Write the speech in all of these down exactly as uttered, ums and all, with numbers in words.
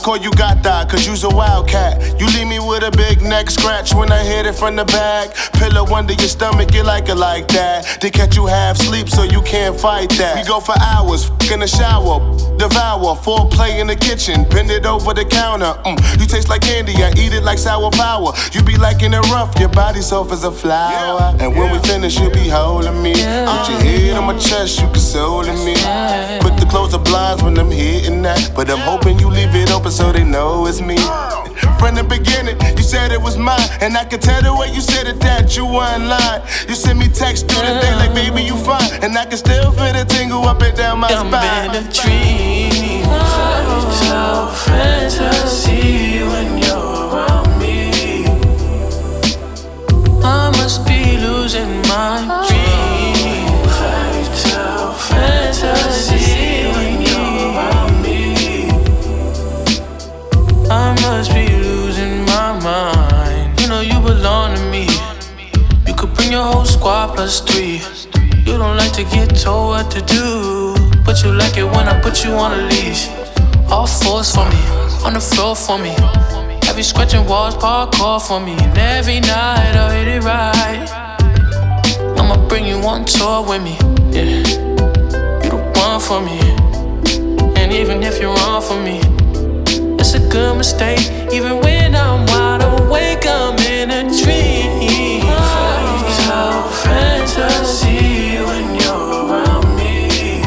call you Gata, cause you's a wildcat. You leave me with a big neck scratch when I hit it from the back. Pillow under your stomach, you like it like that. They catch you half sleep so you can't fight that. We go for hours, f*** in the shower, devour, foreplay in the kitchen, bend it over the counter. Mm. You taste like candy, I eat it like sour power. You be liking it rough, your body soft as a flower. Yeah. And when yeah. we finish, you be holding me. Yeah. Put your head on my chest, you consoling me. Yeah. Quick to close the blinds when I'm hitting that, but I'm hoping you leave it open so they know it's me. From the beginning, you said it was mine, and I could tell the way you said it that you weren't lying. You sent me text through the day like, baby, you fine, and I can still feel the tingle up and down my I'm spine. I'm in a dream, fairy tale fantasy when you're around me. I must be losing my dream, fairy tale fantasy when you're around me. I must be losing my mind. You know you belong to me. You could bring your whole squad plus three. You don't like to get told what to do, but you like it when I put you on a leash. All fours for me, on the floor for me. Every scratching walls parkour for me. And every night I'll hit it right. I'ma bring you on tour with me, yeah. You the one for me. And even if you're wrong for me, it's a good mistake. Even when I'm wide awake, I'm in a dream. Fairy tale fantasy when you're around me.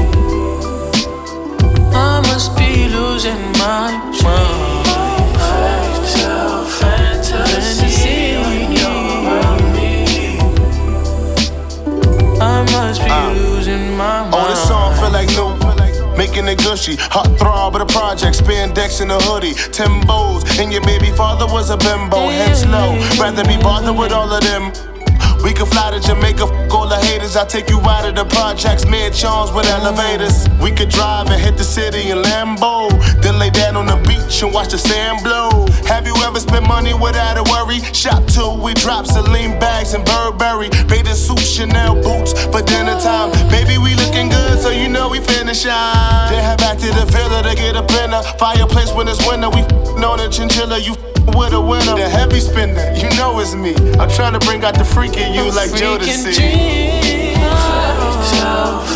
I must be losing my mind. Fairy tale fantasy when you're around me. I must be uh, losing my mind. Oh, this song feel like new. Making it gushy, hot throb of the project, spandex in a hoodie, Timbos, and your baby father was a bimbo, hence low. Rather be bothered with all of them. We could fly to Jamaica, f*** all the haters. I'll take you out of the projects, mansions with elevators. We could drive and hit the city in Lambo, then lay down on the beach and watch the sand blow. Have you ever spent money without a worry? Shop till we drop Celine bags and Burberry, bathing suit, Chanel boots for dinner time. Baby, we looking good, so you know we finna shine. Then head back to the villa to get a dinner. Fireplace when it's winter, we f***ing on a chinchilla. You with a winner, the heavy spender, you know it's me. I'm trying to bring out the freak in you like Jodeci. Dream.